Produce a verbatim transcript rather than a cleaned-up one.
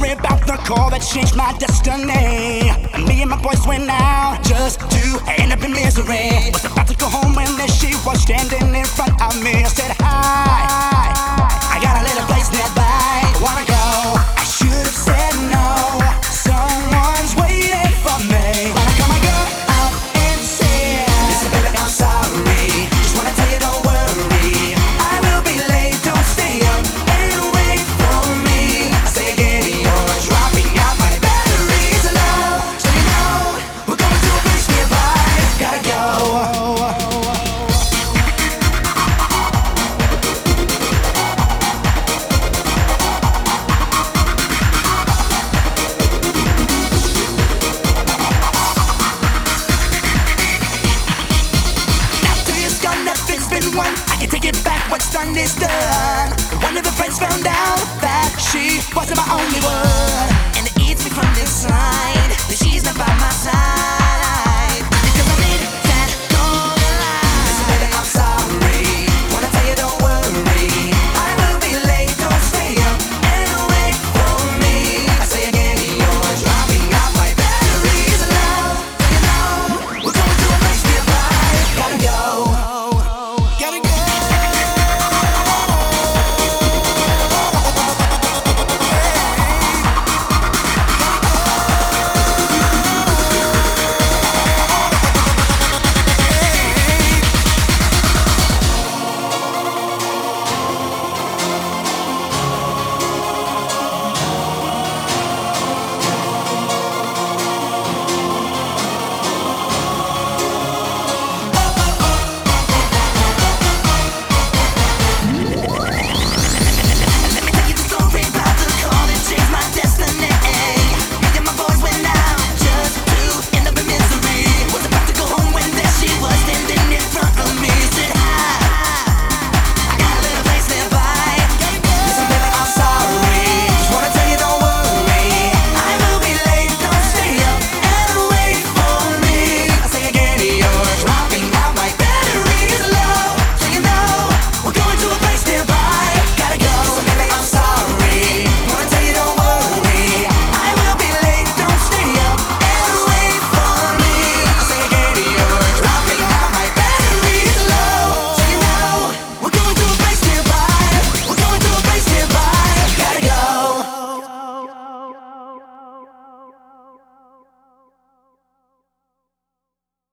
story about the call that changed my destiny. Me and my boys went out just to end up in misery. Was about to go home when there she was standing in front of me. I said hi, I got a little place nearby, wanna go? I should have said no, someone's waiting for me. Wanna come and go out and say, listen baby, I'm sorry, just wanna tell you don't worry, I will be late, don't stay up and wait for me. I say again, you're dropping out my batteries low, so you know we're going to a place nearby. Gotta go. I can take it back, what's done is done. One of the friends found out that she wasn't my only one, and it eats me from inside that she's not by my side.